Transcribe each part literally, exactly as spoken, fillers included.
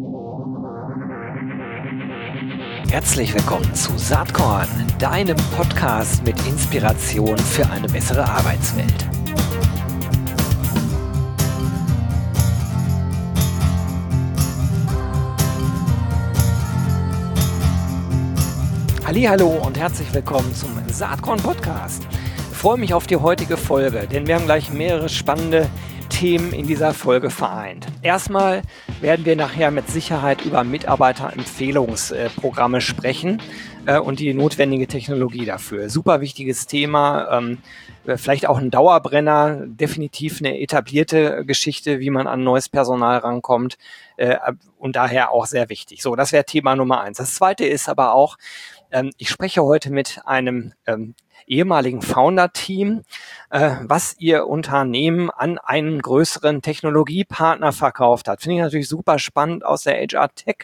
Herzlich willkommen zu Saatkorn, deinem Podcast mit Inspiration für eine bessere Arbeitswelt. Hallihallo und herzlich willkommen zum Saatkorn Podcast. Ich freue mich auf die heutige Folge, denn wir haben gleich mehrere spannende Themen in dieser Folge vereint. Erstmal werden wir nachher mit Sicherheit über Mitarbeiterempfehlungsprogramme sprechen äh, und die notwendige Technologie dafür. Super wichtiges Thema, ähm, vielleicht auch ein Dauerbrenner, definitiv eine etablierte Geschichte, wie man an neues Personal rankommt äh, und daher auch sehr wichtig. So, das wäre Thema Nummer eins. Das zweite ist aber auch, ähm, ich spreche heute mit einem ähm, ehemaligen Founder-Team, äh, was ihr Unternehmen an einen größeren Technologiepartner verkauft hat. Finde ich natürlich super spannend aus der H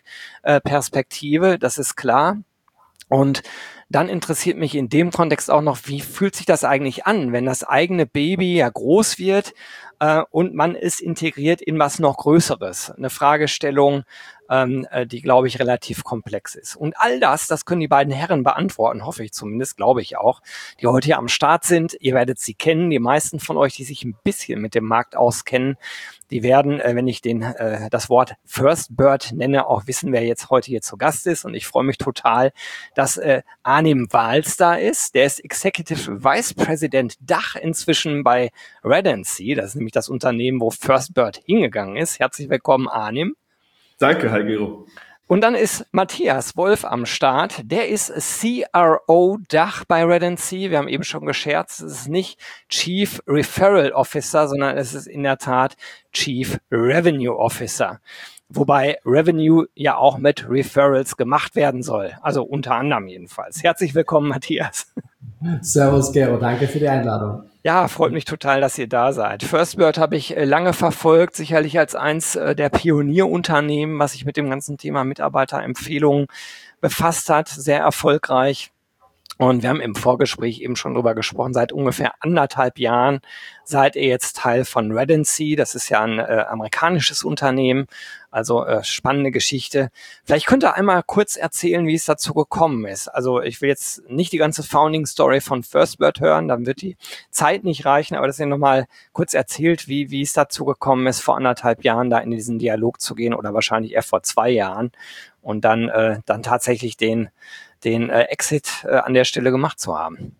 R-Tech-Perspektive, das ist klar. Und dann interessiert mich in dem Kontext auch noch, wie fühlt sich das eigentlich an, wenn das eigene Baby ja groß wird äh, und man ist integriert in was noch Größeres. Eine Fragestellung, ähm, die, glaube ich, relativ komplex ist. Und all das, das können die beiden Herren beantworten, hoffe ich zumindest, glaube ich auch, die heute hier am Start sind. Ihr werdet sie kennen, die meisten von euch, die sich ein bisschen mit dem Markt auskennen, die werden, äh, wenn ich den äh, das Wort First Bird nenne, auch wissen, wer jetzt heute hier zu Gast ist. Und ich freue mich total, dass äh, Arnim Wals da ist. Der ist Executive Vice President Dach inzwischen bei Redency. Das ist nämlich das Unternehmen, wo First Bird hingegangen ist. Herzlich willkommen, Arnim. Danke, Hi Gero. Und dann ist Matthias Wolf am Start. Der ist C R O Dach bei Redency. Wir haben eben schon gescherzt, es ist nicht Chief Referral Officer, sondern es ist in der Tat Chief Revenue Officer. Wobei Revenue ja auch mit Referrals gemacht werden soll. Also unter anderem jedenfalls. Herzlich willkommen, Matthias. Servus, Gero. Danke für die Einladung. Ja, freut mich total, dass ihr da seid. First Bird habe ich lange verfolgt, sicherlich als eins der Pionierunternehmen, was sich mit dem ganzen Thema Mitarbeiterempfehlungen befasst hat. Sehr erfolgreich. Und wir haben im Vorgespräch eben schon drüber gesprochen, seit ungefähr anderthalb Jahren seid ihr jetzt Teil von Redency. Das ist ja ein äh, amerikanisches Unternehmen, also äh, spannende Geschichte. Vielleicht könnt ihr einmal kurz erzählen, wie es dazu gekommen ist. Also ich will jetzt nicht die ganze Founding-Story von First Bird hören, dann wird die Zeit nicht reichen, aber dass ihr nochmal kurz erzählt, wie, wie es dazu gekommen ist, vor anderthalb Jahren da in diesen Dialog zu gehen oder wahrscheinlich eher vor zwei Jahren und dann, äh, dann tatsächlich den den äh, Exit äh, an der Stelle gemacht zu haben.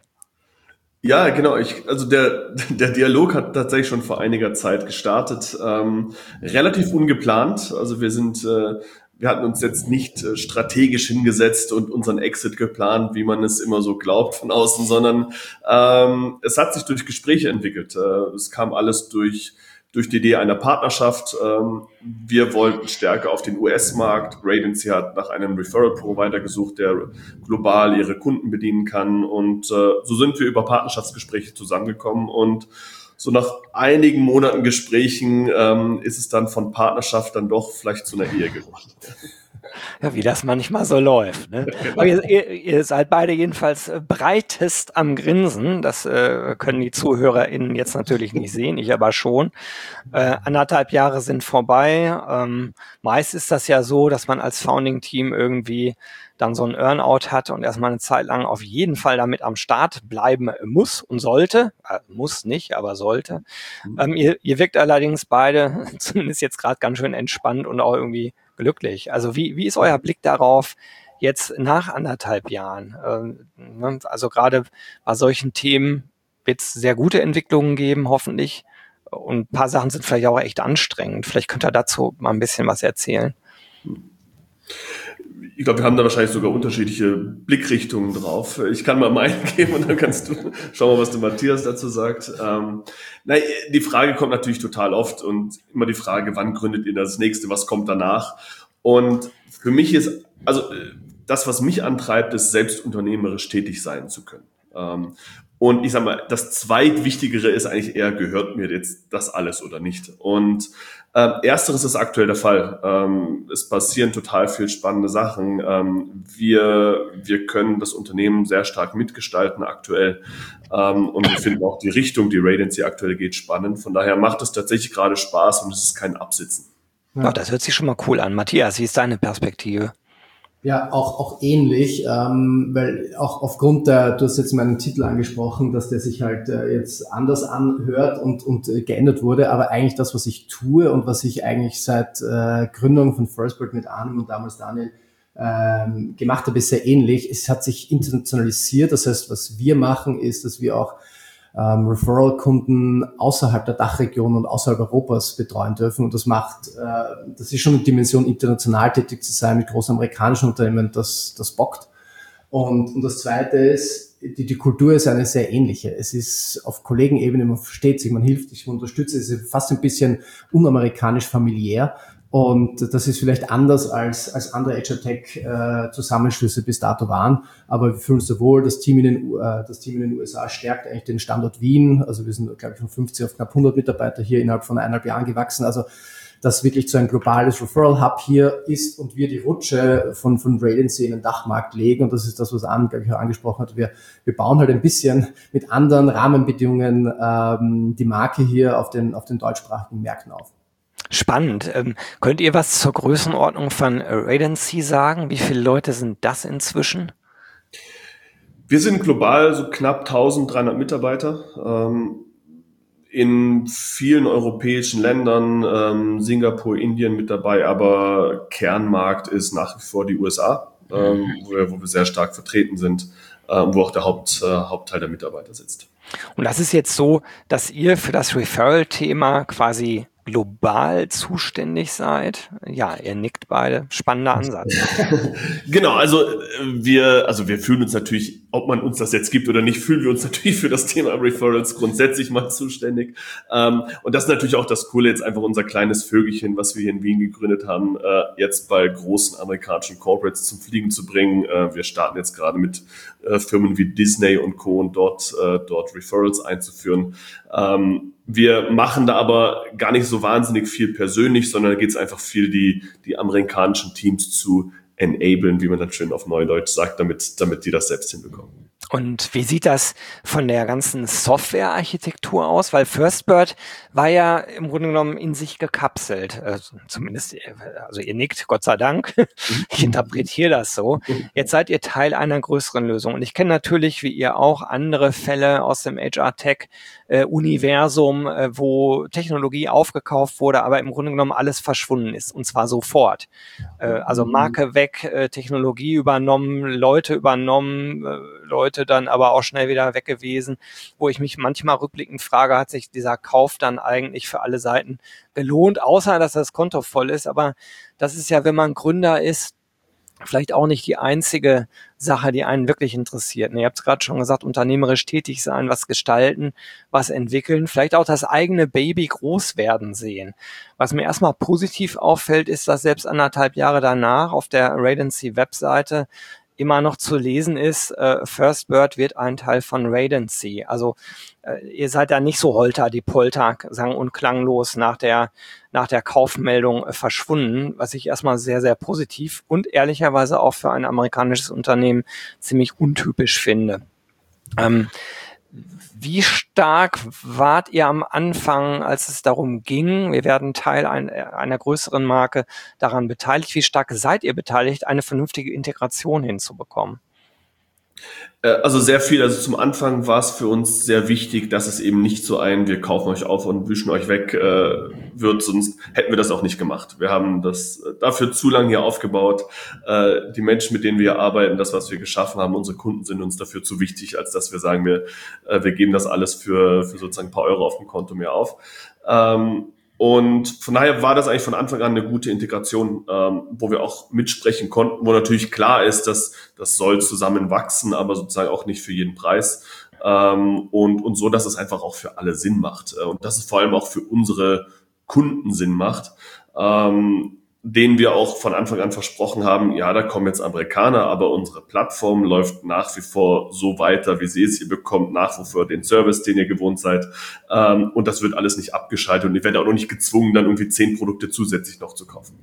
Ja, genau. Ich, also der, der Dialog hat tatsächlich schon vor einiger Zeit gestartet. Ähm, relativ ungeplant. Also wir sind, äh, wir hatten uns jetzt nicht äh, strategisch hingesetzt und unseren Exit geplant, wie man es immer so glaubt von außen, sondern ähm, es hat sich durch Gespräche entwickelt. Äh, es kam alles durch durch die Idee einer Partnerschaft. Wir wollten stärker auf den U S-Markt. Redency hat nach einem Referral-Provider gesucht, der global ihre Kunden bedienen kann. Und so sind wir über Partnerschaftsgespräche zusammengekommen. Und so nach einigen Monaten Gesprächen ist es dann von Partnerschaft dann doch vielleicht zu einer Ehe geworden. Ja, wie das manchmal so läuft. Ne? Aber ihr, ihr, ihr seid beide jedenfalls breitest am Grinsen. Das äh, können die ZuhörerInnen jetzt natürlich nicht sehen, ich aber schon. Äh, anderthalb Jahre sind vorbei. Ähm, meist ist das ja so, dass man als Founding-Team irgendwie dann so ein Earnout hat und erstmal eine Zeit lang auf jeden Fall damit am Start bleiben muss und sollte. Äh, muss nicht, aber sollte. Ähm, ihr, ihr wirkt allerdings beide, zumindest jetzt gerade ganz schön entspannt und auch irgendwie glücklich. Also wie, wie ist euer Blick darauf jetzt nach anderthalb Jahren? Ähm, also gerade bei solchen Themen wird es sehr gute Entwicklungen geben, hoffentlich. Und ein paar Sachen sind vielleicht auch echt anstrengend. Vielleicht könnt ihr dazu mal ein bisschen was erzählen. Ich glaube, wir haben da wahrscheinlich sogar unterschiedliche Blickrichtungen drauf. Ich kann mal meinen geben und dann kannst du schauen, was der Matthias dazu sagt. Ähm, na, die Frage kommt natürlich total oft und immer die Frage, wann gründet ihr das nächste, was kommt danach? Und für mich ist, also das, was mich antreibt, ist, selbst unternehmerisch tätig sein zu können. Ähm, Und ich sag mal, das Zweitwichtigere ist eigentlich eher, gehört mir jetzt das alles oder nicht? Und ähm, ersteres ist aktuell der Fall. Ähm, es passieren total viel spannende Sachen. Ähm, wir, wir können das Unternehmen sehr stark mitgestalten aktuell. Ähm, und wir finden auch die Richtung, die Redency aktuell geht, spannend. Von daher macht es tatsächlich gerade Spaß und es ist kein Absitzen. Ja. Oh, das hört sich schon mal cool an. Matthias, wie ist deine Perspektive? Ja, auch, auch ähnlich, ähm, weil auch aufgrund der, du hast jetzt meinen Titel angesprochen, dass der sich halt äh, jetzt anders anhört und, und äh, geändert wurde, aber eigentlich das, was ich tue und was ich eigentlich seit äh, Gründung von Firstbird mit Arnim und damals Daniel ähm, gemacht habe, ist sehr ähnlich. Es hat sich internationalisiert, das heißt, was wir machen, ist, dass wir auch Ähm, Referral-Kunden außerhalb der Dachregion und außerhalb Europas betreuen dürfen. Und das macht, äh, das ist schon eine Dimension, international tätig zu sein mit großen amerikanischen Unternehmen, das, das bockt. Und, und das Zweite ist, die, die Kultur ist eine sehr ähnliche. Es ist auf Kollegenebene, man versteht sich, man hilft sich, man unterstützt. Es ist fast ein bisschen unamerikanisch familiär. Und das ist vielleicht anders als, als andere H R-Tech-Zusammenschlüsse bis dato waren. Aber wir fühlen uns sehr wohl. Das Team in den, äh, das Team in den U S A stärkt eigentlich den Standort Wien. Also wir sind, glaube ich, von fünfzig auf knapp hundert Mitarbeiter hier innerhalb von eineinhalb Jahren gewachsen. Also das wirklich zu ein globales Referral-Hub hier ist und wir die Rutsche von, von Radency in den Dachmarkt legen. Und das ist das, was Anne, glaube ich, auch angesprochen hat. Wir, wir bauen halt ein bisschen mit anderen Rahmenbedingungen ähm, die Marke hier auf den, auf den deutschsprachigen Märkten auf. Spannend. Ähm, könnt ihr was zur Größenordnung von Radency sagen? Wie viele Leute sind das inzwischen? Wir sind global so knapp eintausenddreihundert Mitarbeiter. Ähm, in vielen europäischen Ländern, ähm, Singapur, Indien mit dabei, aber Kernmarkt ist nach wie vor die U S A, ähm, wo, wir, wo wir sehr stark vertreten sind, äh, wo auch der Haupt, äh, Hauptteil der Mitarbeiter sitzt. Und das ist jetzt so, dass ihr für das Referral-Thema quasi global zuständig seid? Ja, ihr nickt beide. Spannender Ansatz. Genau, also wir, also wir fühlen uns natürlich, ob man uns das jetzt gibt oder nicht, fühlen wir uns natürlich für das Thema Referrals grundsätzlich mal zuständig. Und das ist natürlich auch das Coole, jetzt einfach unser kleines Vögelchen, was wir hier in Wien gegründet haben, jetzt bei großen amerikanischen Corporates zum Fliegen zu bringen. Wir starten jetzt gerade mit Firmen wie Disney und Co. und dort, dort Referrals einzuführen. Wir machen da aber gar nicht so wahnsinnig viel persönlich, sondern da geht es einfach viel, die, die amerikanischen Teams zu enablen, wie man dann schön auf Neudeutsch sagt, damit, damit die das selbst hinbekommen. Und wie sieht das von der ganzen Softwarearchitektur aus? Weil Firstbird war ja im Grunde genommen in sich gekapselt. Also zumindest, also ihr nickt, Gott sei Dank. Ich interpretiere das so. Jetzt seid ihr Teil einer größeren Lösung. Und ich kenne natürlich, wie ihr auch, andere Fälle aus dem H R-Tech-Universum, äh, wo Technologie aufgekauft wurde, aber im Grunde genommen alles verschwunden ist. Und zwar sofort. Äh, also Marke weg, äh, Technologie übernommen, Leute übernommen, äh, Leute dann aber auch schnell wieder weg gewesen, wo ich mich manchmal rückblickend frage, hat sich dieser Kauf dann eigentlich für alle Seiten gelohnt, außer dass das Konto voll ist. Aber das ist ja, wenn man Gründer ist, vielleicht auch nicht die einzige Sache, die einen wirklich interessiert. Ihr habt es gerade schon gesagt, unternehmerisch tätig sein, was gestalten, was entwickeln, vielleicht auch das eigene Baby groß werden sehen. Was mir erstmal positiv auffällt, ist, dass selbst anderthalb Jahre danach auf der Radency-Webseite immer noch zu lesen ist, äh, Firstbird wird ein Teil von Radency. Also äh, ihr seid da nicht so holter die Polter, sang- und klanglos nach der nach der Kaufmeldung äh, verschwunden, was ich erstmal sehr, sehr positiv und ehrlicherweise auch für ein amerikanisches Unternehmen ziemlich untypisch finde. Ähm, Wie stark wart ihr am Anfang, als es darum ging, wir werden Teil ein, einer größeren Marke, daran beteiligt? Wie stark seid ihr beteiligt, eine vernünftige Integration hinzubekommen? Also sehr viel. Also zum Anfang war es für uns sehr wichtig, dass es eben nicht so ein, wir kaufen euch auf und wischen euch weg äh, wird, sonst hätten wir das auch nicht gemacht. Wir haben das dafür zu lange hier aufgebaut. Äh, die Menschen, mit denen wir arbeiten, das, was wir geschaffen haben, unsere Kunden sind uns dafür zu wichtig, als dass wir sagen, wir, äh, wir geben das alles für, für sozusagen ein paar Euro auf dem Konto mehr auf. Ähm, Und von daher war das eigentlich von Anfang an eine gute Integration, ähm, wo wir auch mitsprechen konnten, wo natürlich klar ist, dass das soll zusammen wachsen, aber sozusagen auch nicht für jeden Preis. Ähm, und, und so, dass es einfach auch für alle Sinn macht. Und dass es vor allem auch für unsere Kunden Sinn macht. Ähm, denen wir auch von Anfang an versprochen haben, ja, da kommen jetzt Amerikaner, aber unsere Plattform läuft nach wie vor so weiter, wie sie ist. Ihr bekommt nach wie vor den Service, den ihr gewohnt seid. Ähm, und das wird alles nicht abgeschaltet. Und ihr werdet auch noch nicht gezwungen, dann irgendwie zehn Produkte zusätzlich noch zu kaufen.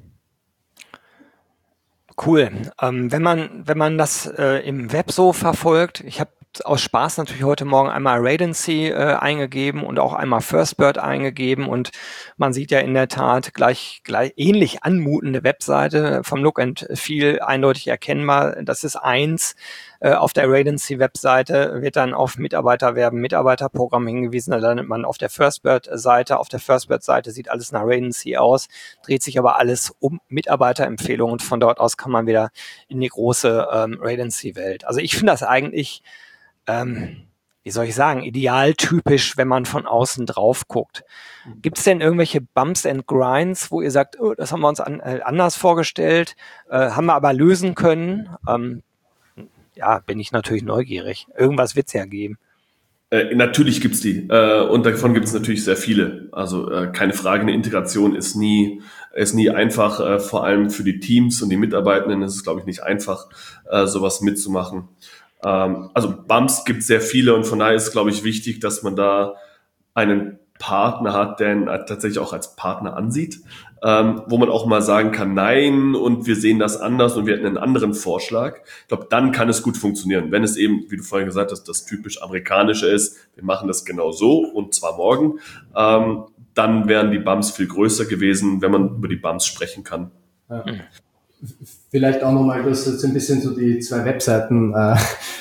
Cool. Ähm, wenn man wenn man das äh, im Web so verfolgt, ich habe aus Spaß natürlich heute Morgen einmal Radency äh, eingegeben und auch einmal Firstbird eingegeben und man sieht ja in der Tat gleich, gleich ähnlich anmutende Webseite, vom Look and Feel eindeutig erkennbar. Das ist eins. Äh, auf der Radency-Webseite wird dann auf Mitarbeiterwerben, Mitarbeiterprogramm hingewiesen. Da landet man auf der Firstbird-Seite. Auf der Firstbird-Seite sieht alles nach Radency aus, dreht sich aber alles um Mitarbeiterempfehlungen und von dort aus kann man wieder in die große ähm, Radency-Welt. Also ich finde das eigentlich Ähm, wie soll ich sagen, idealtypisch, wenn man von außen drauf guckt. Gibt es denn irgendwelche Bumps and Grinds, wo ihr sagt, oh, das haben wir uns an, äh, anders vorgestellt, äh, haben wir aber lösen können? Ähm, ja, bin ich natürlich neugierig. Irgendwas wird es ja geben. Äh, natürlich gibt's die. Äh, und davon gibt es natürlich sehr viele. Also äh, keine Frage, eine Integration ist nie, ist nie einfach, äh, vor allem für die Teams und die Mitarbeitenden ist es, glaube ich, nicht einfach, äh, sowas mitzumachen. Also Bumps gibt es sehr viele und von daher ist es, glaube ich, wichtig, dass man da einen Partner hat, der ihn tatsächlich auch als Partner ansieht, ähm, wo man auch mal sagen kann, nein, und wir sehen das anders und wir hätten einen anderen Vorschlag. Ich glaube, dann kann es gut funktionieren. Wenn es eben, wie du vorhin gesagt hast, das typisch Amerikanische ist, wir machen das genau so und zwar morgen, ähm, dann wären die Bumps viel größer gewesen, wenn man über die Bumps sprechen kann. Ja. Vielleicht auch nochmal, du hast jetzt ein bisschen so die zwei Webseiten äh,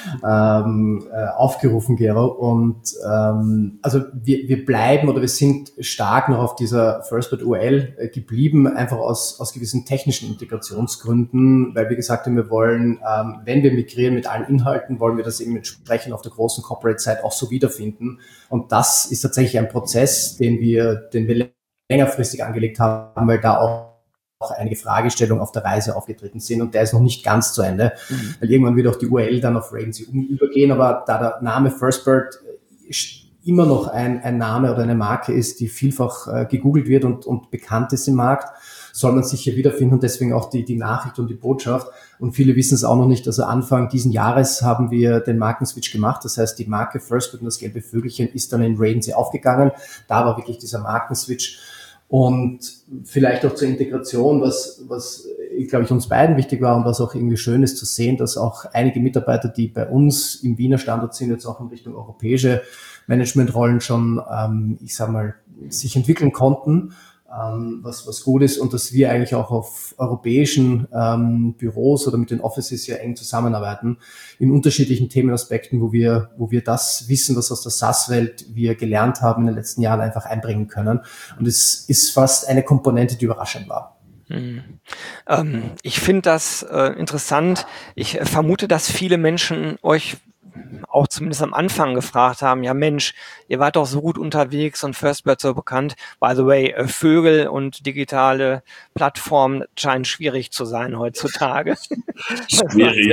ähm, äh, aufgerufen, Gero. Und ähm, also wir, wir bleiben oder wir sind stark noch auf dieser Firstbird U R L äh, geblieben, einfach aus, aus gewissen technischen Integrationsgründen, weil wir gesagt haben, wir wollen, ähm, wenn wir migrieren mit allen Inhalten, wollen wir das eben entsprechend auf der großen Corporate-Seite auch so wiederfinden. Und das ist tatsächlich ein Prozess, den wir, den wir längerfristig angelegt haben, weil da auch auch einige Fragestellungen auf der Reise aufgetreten sind und der ist noch nicht ganz zu Ende, mhm. weil irgendwann wird auch die U R L dann auf Radency übergehen, aber da der Name Firstbird immer noch ein, ein Name oder eine Marke ist, die vielfach äh, gegoogelt wird und, und bekannt ist im Markt, soll man sich hier wiederfinden und deswegen auch die, die Nachricht und die Botschaft. Und viele wissen es auch noch nicht, also Anfang diesen Jahres haben wir den Markenswitch gemacht, das heißt die Marke Firstbird und das gelbe Vögelchen ist dann in Radency aufgegangen, da war wirklich dieser Markenswitch. Und vielleicht auch zur Integration, was, was, glaube ich, uns beiden wichtig war und was auch irgendwie schön ist zu sehen, dass auch einige Mitarbeiter, die bei uns im Wiener Standort sind, jetzt auch in Richtung europäische Managementrollen schon, ähm, ich sag mal, sich entwickeln konnten, ähm, was, was gut ist und dass wir eigentlich auch auf europäischen ähm, Büros oder mit den Offices ja eng zusammenarbeiten in unterschiedlichen Themenaspekten, wo wir, wo wir das Wissen, was aus der SaaS-Welt wir gelernt haben in den letzten Jahren einfach einbringen können. Und es ist fast eine Komponente, die überraschend war. Hm. Ähm, ich finde das äh, interessant. Ich äh, vermute, dass viele Menschen euch auch zumindest am Anfang gefragt haben, ja Mensch, ihr wart doch so gut unterwegs und Firstbird so bekannt. By the way, Vögel und digitale Plattformen scheinen schwierig zu sein heutzutage. Schwere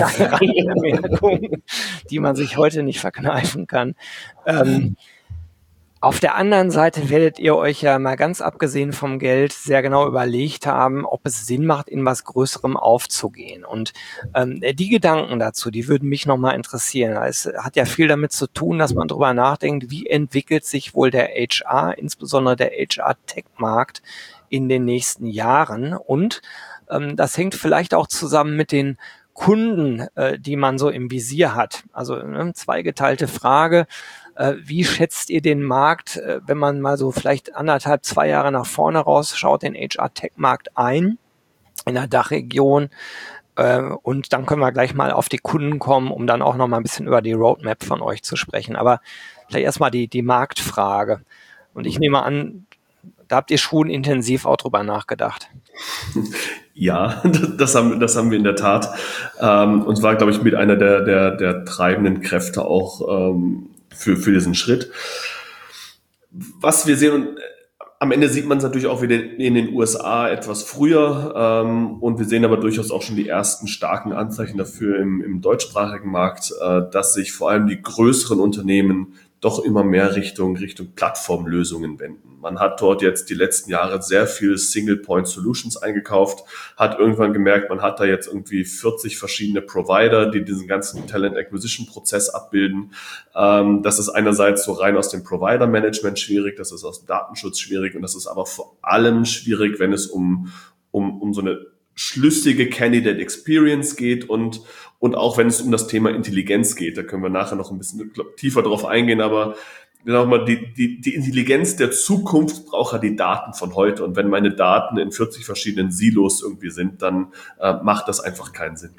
Jahre. Die man sich heute nicht verkneifen kann. Ähm, Auf der anderen Seite werdet ihr euch ja mal ganz abgesehen vom Geld sehr genau überlegt haben, ob es Sinn macht, in was Größerem aufzugehen. Und ähm, die Gedanken dazu, die würden mich nochmal interessieren. Es hat ja viel damit zu tun, dass man drüber nachdenkt, wie entwickelt sich wohl der H R, insbesondere der H R-Tech-Markt in den nächsten Jahren. Und ähm, das hängt vielleicht auch zusammen mit den Kunden, äh, die man so im Visier hat. Also ne, zweigeteilte Frage. Wie schätzt ihr den Markt, wenn man mal so vielleicht anderthalb, zwei Jahre nach vorne rausschaut, den H R-Tech-Markt ein in der Dachregion? Und dann können wir gleich mal auf die Kunden kommen, um dann auch noch mal ein bisschen über die Roadmap von euch zu sprechen. Aber vielleicht erstmal die, die Marktfrage. Und ich nehme an, da habt ihr schon intensiv auch drüber nachgedacht. Ja, das haben, das haben wir in der Tat. Und zwar, glaube ich, mit einer der, der, der treibenden Kräfte auch für, für diesen Schritt. Was wir sehen, und am Ende sieht man es natürlich auch wieder in den U S A etwas früher, ähm, und wir sehen aber durchaus auch schon die ersten starken Anzeichen dafür im, im deutschsprachigen Markt, äh, dass sich vor allem die größeren Unternehmen doch immer mehr Richtung, Richtung Plattformlösungen wenden. Man hat dort jetzt die letzten Jahre sehr viel Single-Point-Solutions eingekauft, hat irgendwann gemerkt, man hat da jetzt irgendwie vierzig verschiedene Provider, die diesen ganzen Talent-Acquisition-Prozess abbilden. Ähm, das ist einerseits so rein aus dem Provider-Management schwierig, das ist aus dem Datenschutz schwierig und das ist aber vor allem schwierig, wenn es um, um, um so eine schlüssige Candidate Experience geht und, und auch wenn es um das Thema Intelligenz geht, da können wir nachher noch ein bisschen tiefer drauf eingehen, aber nochmal, die, die, die Intelligenz der Zukunft braucht ja die Daten von heute. Und wenn meine Daten in vierzig verschiedenen Silos irgendwie sind, dann äh, macht das einfach keinen Sinn.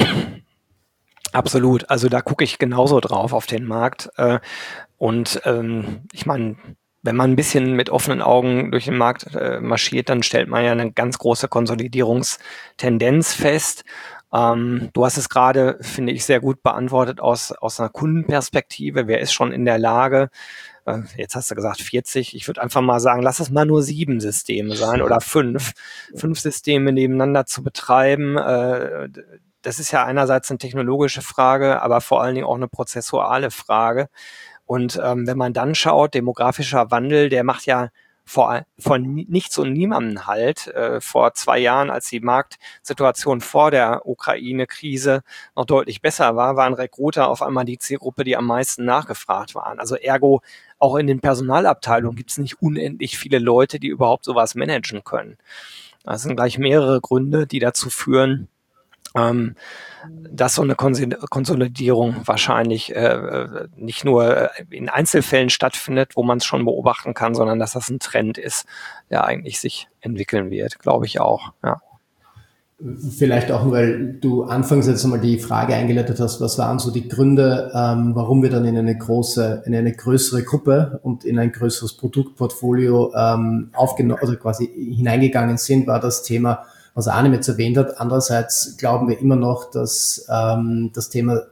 Absolut. Also da gucke ich genauso drauf auf den Markt. Äh, und ähm, ich meine, wenn man ein bisschen mit offenen Augen durch den Markt äh, marschiert, dann stellt man ja eine ganz große Konsolidierungstendenz fest. Ähm, du hast es gerade, finde ich, sehr gut beantwortet aus, aus einer Kundenperspektive. Wer ist schon in der Lage, äh, jetzt hast du gesagt vierzig, ich würde einfach mal sagen, lass es mal nur sieben Systeme sein oder fünf, fünf Systeme nebeneinander zu betreiben. Äh, das ist ja einerseits eine technologische Frage, aber vor allen Dingen auch eine prozessuale Frage. Und ähm, wenn man dann schaut, demografischer Wandel, der macht ja vor, vor nichts und niemandem halt. Äh, vor zwei Jahren, als die Marktsituation vor der Ukraine-Krise noch deutlich besser war, waren Recruiter auf einmal die Zielgruppe, die am meisten nachgefragt waren. Also ergo, auch in den Personalabteilungen gibt es nicht unendlich viele Leute, die überhaupt sowas managen können. Das sind gleich mehrere Gründe, die dazu führen, Ähm, dass so eine Konsolidierung wahrscheinlich äh, nicht nur in Einzelfällen stattfindet, wo man es schon beobachten kann, sondern dass das ein Trend ist, der eigentlich sich entwickeln wird, glaube ich auch. Ja. Vielleicht auch, weil du anfangs jetzt einmal die Frage eingeleitet hast, was waren so die Gründe, ähm, warum wir dann in eine große, in eine größere Gruppe und in ein größeres Produktportfolio ähm, aufgenommen, also quasi hineingegangen sind, war das Thema, was Arnim jetzt erwähnt hat. Andererseits glauben wir immer noch, dass ähm, das Thema,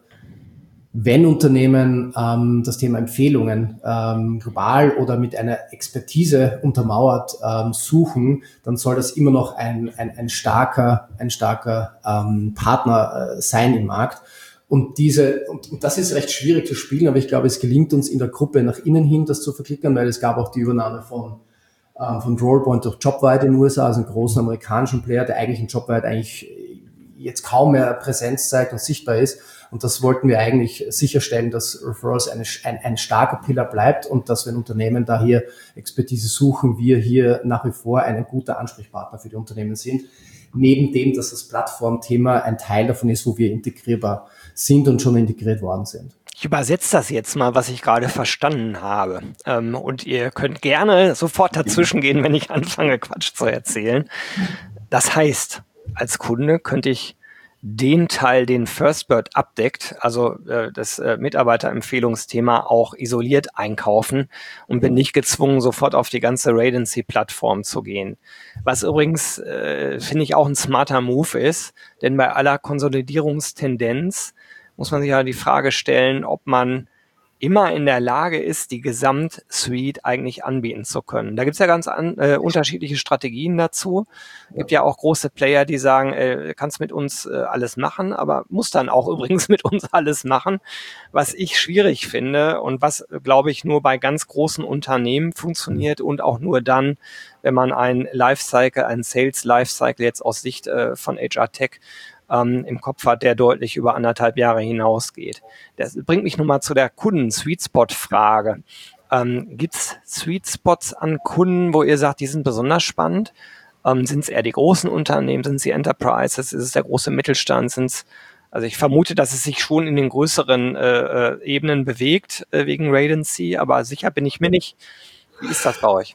wenn Unternehmen ähm, das Thema Empfehlungen ähm, global oder mit einer Expertise untermauert ähm, suchen, dann soll das immer noch ein, ein, ein starker, ein starker ähm, Partner äh, sein im Markt. Und diese, und, und das ist recht schwierig zu spielen, aber ich glaube, es gelingt uns in der Gruppe nach innen hin, das zu verklickern, weil es gab auch die Übernahme von von Rollpoint durch Jobvite in den U S A, also einen großen amerikanischen Player, der eigentlich in Jobvite eigentlich jetzt kaum mehr Präsenz zeigt und sichtbar ist. Und das wollten wir eigentlich sicherstellen, dass Referrals eine, ein, ein starker Pillar bleibt und dass, wenn Unternehmen da hier Expertise suchen, wir hier nach wie vor ein guter Ansprechpartner für die Unternehmen sind. Neben dem, dass das Plattformthema ein Teil davon ist, wo wir integrierbar sind und schon integriert worden sind. Ich übersetze das jetzt mal, was ich gerade verstanden habe. Ähm, und ihr könnt gerne sofort dazwischen gehen, wenn ich anfange, Quatsch zu erzählen. Das heißt, als Kunde könnte ich den Teil, den Firstbird abdeckt, also äh, das äh, Mitarbeiterempfehlungsthema, auch isoliert einkaufen und bin nicht gezwungen, sofort auf die ganze Radency-Plattform zu gehen. Was übrigens, äh, finde ich, auch ein smarter Move ist, denn bei aller Konsolidierungstendenz muss man sich ja die Frage stellen, ob man immer in der Lage ist, die Gesamtsuite eigentlich anbieten zu können. Da gibt es ja ganz an, äh, unterschiedliche Strategien dazu. Es gibt ja auch große Player, die sagen, äh, kannst mit uns äh, alles machen, aber muss dann auch übrigens mit uns alles machen, was ich schwierig finde und was, glaube ich, nur bei ganz großen Unternehmen funktioniert und auch nur dann, wenn man ein Lifecycle, ein Sales Lifecycle jetzt aus Sicht äh, von H R Tech Ähm, im Kopf hat, der deutlich über anderthalb Jahre hinausgeht. Das bringt mich nun mal zu der Kunden-Sweet-Spot-Frage. Ähm, Gibt es Sweet-Spots an Kunden, wo ihr sagt, die sind besonders spannend? Ähm, sind es eher die großen Unternehmen? Sind es die Enterprises? Ist es der große Mittelstand? Sind's, also ich vermute, dass es sich schon in den größeren äh, äh, Ebenen bewegt, äh, wegen Radency, aber sicher bin ich mir nicht. Wie ist das bei euch?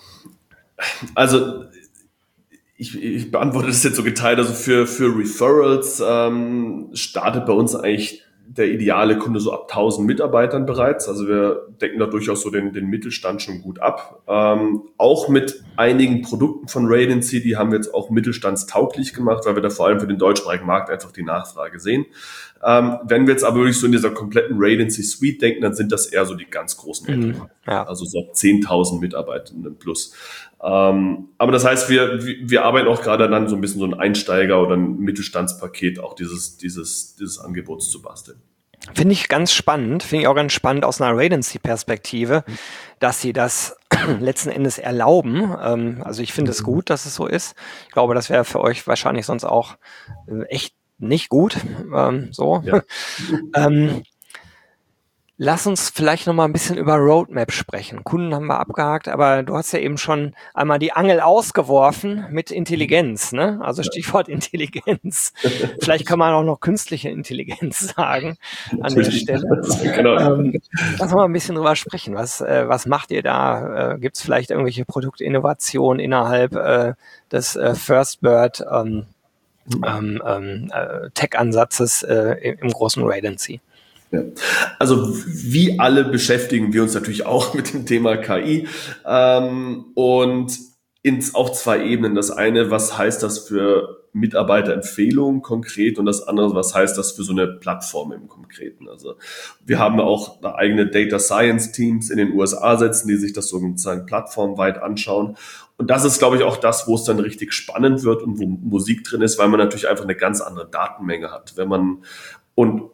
Also Ich, ich beantworte das jetzt so geteilt. Also für, für Referrals ähm, startet bei uns eigentlich der ideale Kunde so ab tausend Mitarbeitern bereits. Also wir decken da durchaus so den, den Mittelstand schon gut ab. Ähm, auch mit einigen Produkten von Radency, die haben wir jetzt auch mittelstandstauglich gemacht, weil wir da vor allem für den deutschsprachigen Markt einfach die Nachfrage sehen. Ähm, wenn wir jetzt aber wirklich so in dieser kompletten Radency Suite denken, dann sind das eher so die ganz großen Enterprise. Mhm, ja. Also so zehntausend Mitarbeitenden plus. Ähm, aber das heißt, wir, wir arbeiten auch gerade dann so ein bisschen so ein Einsteiger- oder ein Mittelstandspaket, auch dieses, dieses, dieses Angebots zu basteln. Finde ich ganz spannend, finde ich auch ganz spannend aus einer Radency-Perspektive, dass sie das letzten Endes erlauben. Ähm, also ich finde es gut, dass es so ist. Ich glaube, das wäre für euch wahrscheinlich sonst auch äh, echt nicht gut. Ähm, so. Ja. ähm, Lass uns vielleicht noch mal ein bisschen über Roadmap sprechen. Kunden haben wir abgehakt, aber du hast ja eben schon einmal die Angel ausgeworfen mit Intelligenz, ne? Also Stichwort Intelligenz. Vielleicht kann man auch noch künstliche Intelligenz sagen an der Stelle. Genau. Ähm, lass uns mal ein bisschen drüber sprechen. Was, äh, was macht ihr da? Äh, Gibt es vielleicht irgendwelche Produktinnovationen innerhalb äh, des äh, FirstBird ähm, ähm, äh, Tech-Ansatzes äh, im großen Raidency? Ja. Also wie alle beschäftigen wir uns natürlich auch mit dem Thema K I ähm, und ins auf zwei Ebenen. Das eine, was heißt das für Mitarbeiterempfehlungen konkret, und das andere, was heißt das für so eine Plattform im Konkreten. Also wir haben auch eigene Data Science Teams in den U S A sitzen, die sich das sozusagen plattformweit anschauen. Und das ist, glaube ich, auch das, wo es dann richtig spannend wird und wo Musik drin ist, weil man natürlich einfach eine ganz andere Datenmenge hat. Wenn man und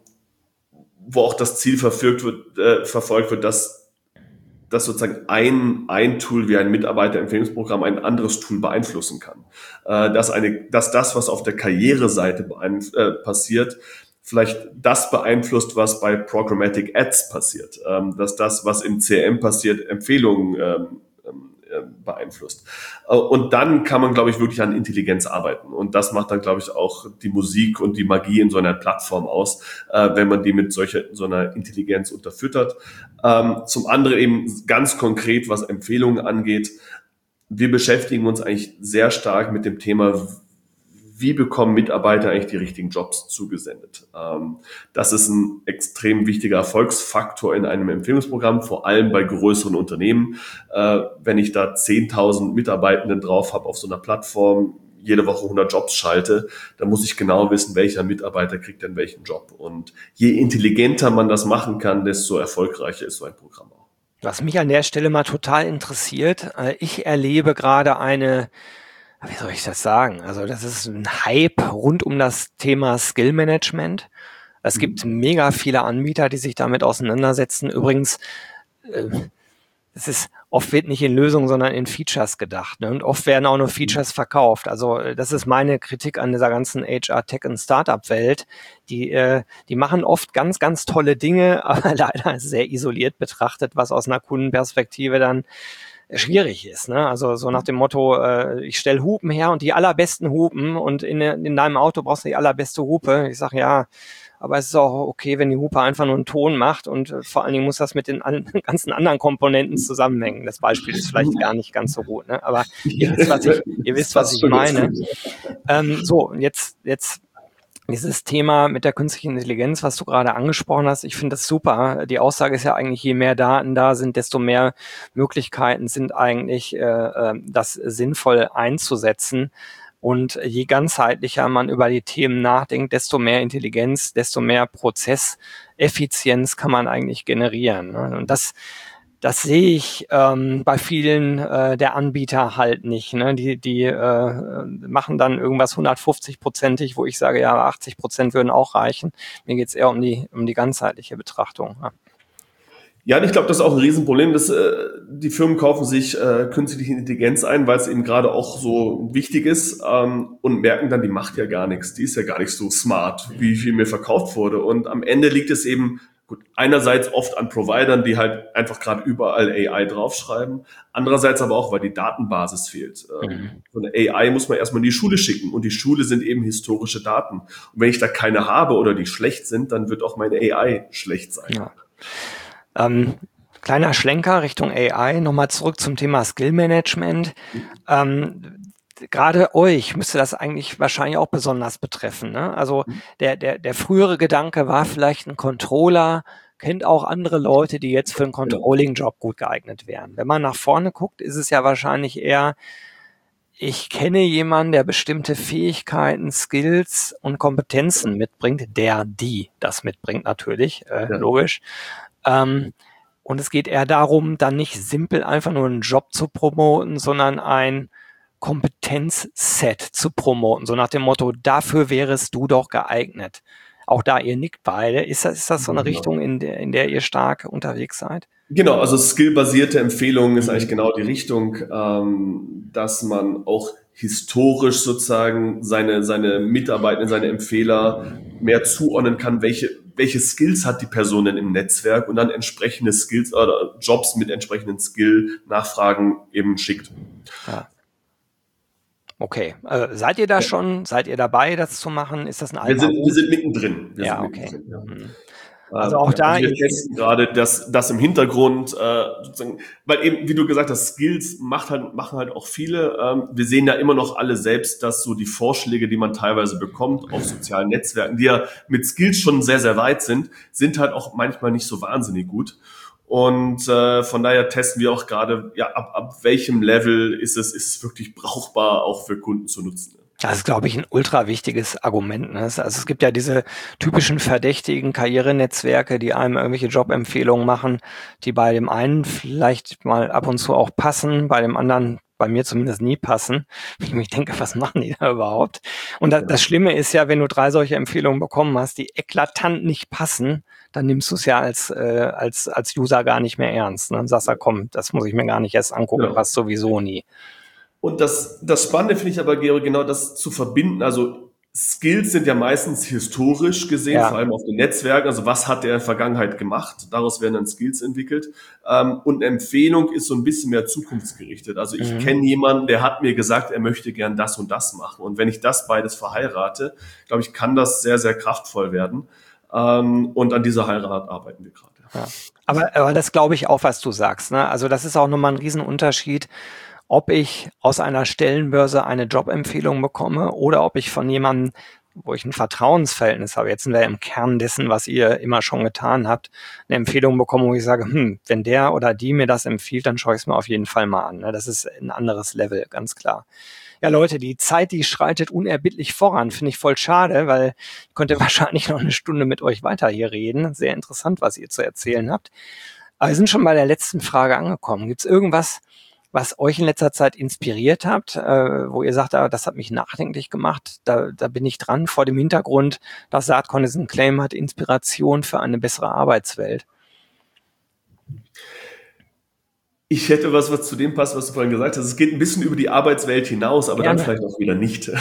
wo auch das Ziel verfolgt wird, äh, verfolgt wird, dass, dass sozusagen ein, ein Tool wie ein Mitarbeiterempfehlungsprogramm ein anderes Tool beeinflussen kann. Äh, dass, eine, dass das, was auf der Karriereseite beeinf- äh, passiert, vielleicht das beeinflusst, was bei Programmatic Ads passiert. Ähm, dass das, was im C R M passiert, Empfehlungen ähm, beeinflusst. Und dann kann man, glaube ich, wirklich an Intelligenz arbeiten. Und das macht dann, glaube ich, auch die Musik und die Magie in so einer Plattform aus, wenn man die mit solcher, so einer Intelligenz unterfüttert. Zum anderen eben ganz konkret, was Empfehlungen angeht. Wir beschäftigen uns eigentlich sehr stark mit dem Thema, wie bekommen Mitarbeiter eigentlich die richtigen Jobs zugesendet? Das ist ein extrem wichtiger Erfolgsfaktor in einem Empfehlungsprogramm, vor allem bei größeren Unternehmen. Wenn ich da zehntausend Mitarbeitenden drauf habe auf so einer Plattform, jede Woche hundert Jobs schalte, dann muss ich genau wissen, welcher Mitarbeiter kriegt denn welchen Job. Und je intelligenter man das machen kann, desto erfolgreicher ist so ein Programm auch. Was mich an der Stelle mal total interessiert, ich erlebe gerade eine wie soll ich das sagen? Also das ist ein Hype rund um das Thema Skill Management. Es gibt mega viele Anbieter, die sich damit auseinandersetzen. Übrigens, äh, es ist oft wird nicht in Lösungen, sondern in Features gedacht. Ne? Und oft werden auch nur Features verkauft. Also das ist meine Kritik an dieser ganzen H R, Tech und Startup-Welt. Die, äh, die machen oft ganz, ganz tolle Dinge, aber leider sehr isoliert betrachtet, was aus einer Kundenperspektive dann schwierig ist, ne? Also so nach dem Motto, äh, ich stelle Hupen her und die allerbesten Hupen und in, in deinem Auto brauchst du die allerbeste Hupe. Ich sage, ja, aber es ist auch okay, wenn die Hupe einfach nur einen Ton macht und äh, vor allen Dingen muss das mit den an, ganzen anderen Komponenten zusammenhängen. Das Beispiel ist vielleicht gar nicht ganz so gut, ne? Aber ihr wisst, was ich, ihr wisst, was ich meine. Ähm, so, jetzt, jetzt dieses Thema mit der künstlichen Intelligenz, was du gerade angesprochen hast, ich finde das super. Die Aussage ist ja eigentlich, je mehr Daten da sind, desto mehr Möglichkeiten sind eigentlich, äh, das sinnvoll einzusetzen. Und je ganzheitlicher man über die Themen nachdenkt, desto mehr Intelligenz, desto mehr Prozesseffizienz kann man eigentlich generieren. Ne? Und das Das sehe ich ähm, bei vielen äh, der Anbieter halt nicht. Ne? Die, die äh, machen dann irgendwas hundertfünfzig-prozentig, wo ich sage, ja, achtzig Prozent würden auch reichen. Mir geht's eher um die, um die ganzheitliche Betrachtung. Ja. Ja, und ich glaube, das ist auch ein Riesenproblem, dass äh, die Firmen kaufen sich äh, künstliche Intelligenz ein, weil es eben gerade auch so wichtig ist ähm, und merken dann, die macht ja gar nichts, die ist ja gar nicht so smart, wie viel mir verkauft wurde. Und am Ende liegt es eben gut, einerseits oft an Providern, die halt einfach gerade überall A I draufschreiben, andererseits aber auch, weil die Datenbasis fehlt. Ähm, mhm. So eine A I muss man erstmal in die Schule schicken und die Schule sind eben historische Daten. Und wenn ich da keine habe oder die schlecht sind, dann wird auch meine A I schlecht sein. Ja. Ähm, kleiner Schlenker Richtung A I, nochmal zurück zum Thema Skill Management. Mhm. Ähm, Gerade euch müsste das eigentlich wahrscheinlich auch besonders betreffen. Ne? Also der, der, der frühere Gedanke war vielleicht ein Controller, kennt auch andere Leute, die jetzt für einen Controlling-Job gut geeignet wären. Wenn man nach vorne guckt, ist es ja wahrscheinlich eher, ich kenne jemanden, der bestimmte Fähigkeiten, Skills und Kompetenzen mitbringt, der, die das mitbringt natürlich, äh, ja. logisch. Ähm, und es geht eher darum, dann nicht simpel einfach nur einen Job zu promoten, sondern ein Kompetenzset zu promoten, so nach dem Motto, dafür wärest du doch geeignet. Auch da, ihr nickt beide. Ist das, ist das so eine genau. Richtung, in der, in der ihr stark unterwegs seid? Genau, also skillbasierte Empfehlungen ist eigentlich genau die Richtung, ähm, dass man auch historisch sozusagen seine, seine Mitarbeiter, seine Empfehler mehr zuordnen kann, welche, welche Skills hat die Person denn im Netzwerk und dann entsprechende Skills oder Jobs mit entsprechenden Skill-Nachfragen eben schickt. Ja. Okay. Äh, seid ihr da ja. schon? Seid ihr dabei, das zu machen? Ist das ein wir sind, wir sind mittendrin. Wir ja, sind okay. mittendrin, ja. Mhm. Also auch da. Also wir testen gerade das, das im Hintergrund, äh, sozusagen, weil eben, wie du gesagt hast, Skills macht halt, machen halt auch viele. Ähm, wir sehen ja immer noch alle selbst, dass so die Vorschläge, die man teilweise bekommt auf sozialen Netzwerken, die ja mit Skills schon sehr, sehr weit sind, sind halt auch manchmal nicht so wahnsinnig gut. Und äh, von daher testen wir auch gerade, ja, ab, ab welchem Level ist es, ist es wirklich brauchbar, auch für Kunden zu nutzen. Das ist, glaube ich, ein ultra wichtiges Argument. Ne? Also es gibt ja diese typischen verdächtigen Karrierenetzwerke, die einem irgendwelche Jobempfehlungen machen, die bei dem einen vielleicht mal ab und zu auch passen, bei dem anderen bei mir zumindest nie passen. Ich mich denke, was machen die da überhaupt? Und das, das Schlimme ist ja, wenn du drei solche Empfehlungen bekommen hast, die eklatant nicht passen, dann nimmst du es ja als äh, als als User gar nicht mehr ernst. Ne? Und sagst ja, komm, das muss ich mir gar nicht erst angucken, ja. Passt sowieso nie. Und das, das Spannende finde ich aber, Georg, genau das zu verbinden. Also Skills sind ja meistens historisch gesehen, ja. vor allem auf den Netzwerken. Also was hat der in der Vergangenheit gemacht? Daraus werden dann Skills entwickelt. Und eine Empfehlung ist so ein bisschen mehr zukunftsgerichtet. Also ich mhm. kenne jemanden, der hat mir gesagt, er möchte gern das und das machen. Und wenn ich das beides verheirate, glaube ich, kann das sehr, sehr kraftvoll werden. Und an dieser Heirat arbeiten wir gerade. Ja. Aber, aber das glaube ich auch, was du sagst. Ne? Also das ist auch nochmal ein Riesenunterschied, ob ich aus einer Stellenbörse eine Jobempfehlung bekomme oder ob ich von jemandem, wo ich ein Vertrauensverhältnis habe, jetzt sind wir im Kern dessen, was ihr immer schon getan habt, eine Empfehlung bekomme, wo ich sage, hm, wenn der oder die mir das empfiehlt, dann schaue ich es mir auf jeden Fall mal an. Das ist ein anderes Level, ganz klar. Ja, Leute, die Zeit, die schreitet unerbittlich voran, finde ich voll schade, weil ich könnte wahrscheinlich noch eine Stunde mit euch weiter hier reden. Sehr interessant, was ihr zu erzählen habt. Aber wir sind schon bei der letzten Frage angekommen. Gibt es irgendwas, was euch in letzter Zeit inspiriert habt, äh, wo ihr sagt, ah, das hat mich nachdenklich gemacht, da, da bin ich dran, vor dem Hintergrund, dass Saatkorn diesen Claim hat, Inspiration für eine bessere Arbeitswelt? Ich hätte was, was zu dem passt, was du vorhin gesagt hast. Es geht ein bisschen über die Arbeitswelt hinaus, aber Gerne. Dann vielleicht auch wieder nicht.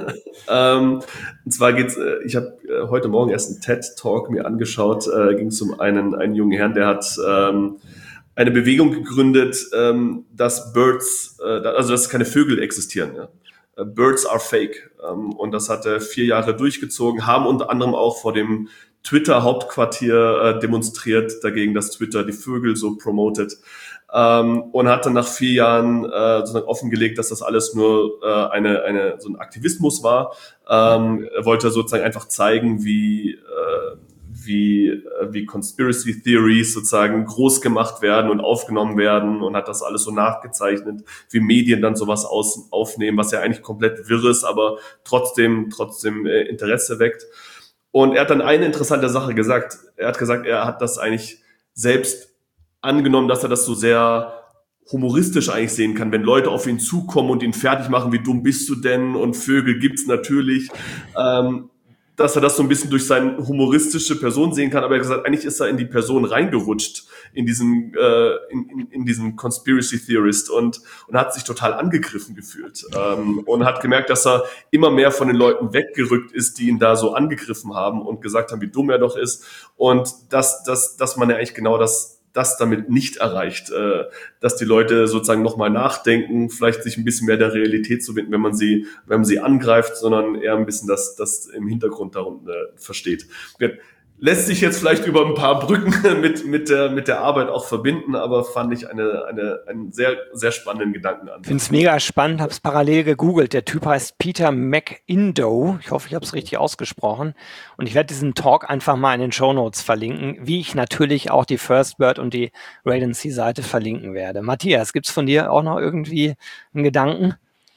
ähm, und zwar geht's, äh, ich habe äh, heute Morgen erst einen TED-Talk mir angeschaut, äh, ging es um einen, einen jungen Herrn, der hat ähm, eine Bewegung gegründet, ähm, dass Birds, äh, also dass keine Vögel existieren. Ja. Birds are fake. Ähm, und das hat er vier Jahre durchgezogen, haben unter anderem auch vor dem Twitter-Hauptquartier äh, demonstriert dagegen, dass Twitter die Vögel so promotet. Ähm, und hat dann nach vier Jahren äh, sozusagen offengelegt, dass das alles nur äh, eine, eine so ein Aktivismus war. Ähm, er wollte sozusagen einfach zeigen, wie äh, wie wie Conspiracy Theories sozusagen groß gemacht werden und aufgenommen werden und hat das alles so nachgezeichnet, wie Medien dann sowas aus, aufnehmen, was ja eigentlich komplett wirr ist, aber trotzdem trotzdem äh, Interesse weckt. Und er hat dann eine interessante Sache gesagt. Er hat gesagt, er hat das eigentlich selbst angenommen, dass er das so sehr humoristisch eigentlich sehen kann, wenn Leute auf ihn zukommen und ihn fertig machen, wie dumm bist du denn und Vögel gibt's natürlich, ähm, dass er das so ein bisschen durch seine humoristische Person sehen kann, aber er hat gesagt, eigentlich ist er in die Person reingerutscht, in diesen äh, in, in, in diesen Conspiracy Theorist und und hat sich total angegriffen gefühlt ähm, und hat gemerkt, dass er immer mehr von den Leuten weggerückt ist, die ihn da so angegriffen haben und gesagt haben, wie dumm er doch ist und dass dass dass man ja eigentlich genau das das damit nicht erreicht, äh, dass die Leute sozusagen nochmal nachdenken, vielleicht sich ein bisschen mehr der Realität zuwenden, wenn man sie, wenn man sie angreift, sondern eher ein bisschen das, das im Hintergrund darum äh, versteht. Lässt sich jetzt vielleicht über ein paar Brücken mit, mit der, mit der Arbeit auch verbinden, aber fand ich eine, eine, einen sehr, sehr spannenden Gedanken an. Ich finde es mega spannend, habe es parallel gegoogelt. Der Typ heißt Peter McIndoe. Ich hoffe, ich habe es richtig ausgesprochen. Und ich werde diesen Talk einfach mal in den Shownotes verlinken, wie ich natürlich auch die First Bird und die Raidency-Seite verlinken werde. Matthias, gibt's von dir auch noch irgendwie einen Gedanken?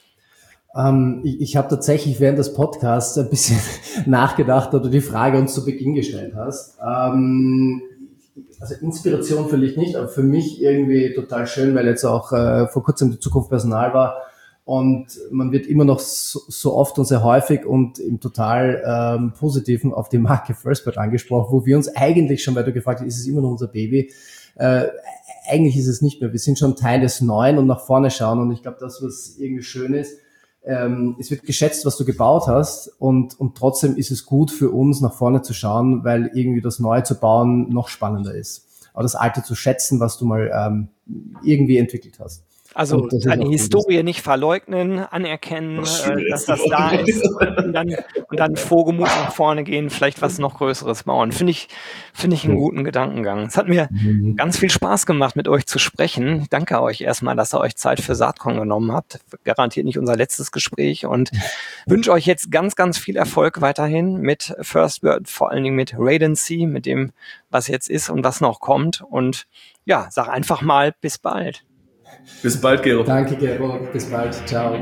Ähm, ich ich habe tatsächlich während des Podcasts ein bisschen nachgedacht, da du die Frage uns zu Beginn gestellt hast. Ähm, also Inspiration vielleicht nicht, aber für mich irgendwie total schön, weil jetzt auch äh, vor kurzem die Zukunft Personal war und man wird immer noch so, so oft und sehr häufig und im total ähm, Positiven auf die Marke FirstBird angesprochen, wo wir uns eigentlich schon, weil du gefragt hast, ist es immer noch unser Baby, äh, eigentlich ist es nicht mehr. Wir sind schon Teil des Neuen und nach vorne schauen und ich glaube, das, was irgendwie schön ist, ähm, es wird geschätzt, was du gebaut hast und, und trotzdem ist es gut für uns, nach vorne zu schauen, weil irgendwie das Neue zu bauen noch spannender ist. Aber das Alte zu schätzen, was du mal ähm, irgendwie entwickelt hast. Also eine Historie nicht verleugnen, anerkennen, äh, dass das da ist und dann, und dann frohgemut nach vorne gehen, vielleicht was noch Größeres bauen. Finde ich, finde ich einen guten Gedankengang. Es hat mir mhm. ganz viel Spaß gemacht, mit euch zu sprechen. Ich danke euch erstmal, dass ihr euch Zeit für Saatkorn genommen habt. Garantiert nicht unser letztes Gespräch und wünsche euch jetzt ganz, ganz viel Erfolg weiterhin mit First Word, vor allen Dingen mit Radency, mit dem, was jetzt ist und was noch kommt. Und ja, sag einfach mal, bis bald. Bis bald, Gero. Danke, Gero. Bis bald. Ciao.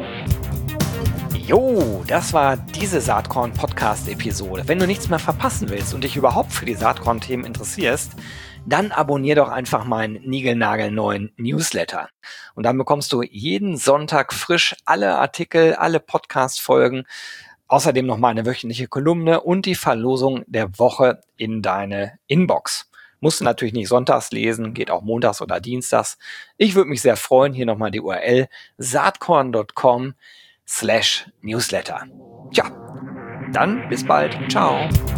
Jo, das war diese Saatkorn-Podcast-Episode. Wenn du nichts mehr verpassen willst und dich überhaupt für die Saatkorn-Themen interessierst, dann abonnier doch einfach meinen niegelnagelneuen Newsletter. Und dann bekommst du jeden Sonntag frisch alle Artikel, alle Podcast-Folgen, außerdem noch mal eine wöchentliche Kolumne und die Verlosung der Woche in deine Inbox. Musst du natürlich nicht sonntags lesen, geht auch montags oder dienstags. Ich würde mich sehr freuen, hier nochmal die U R L saatkorn.com slash newsletter. Tja, dann bis bald. Ciao.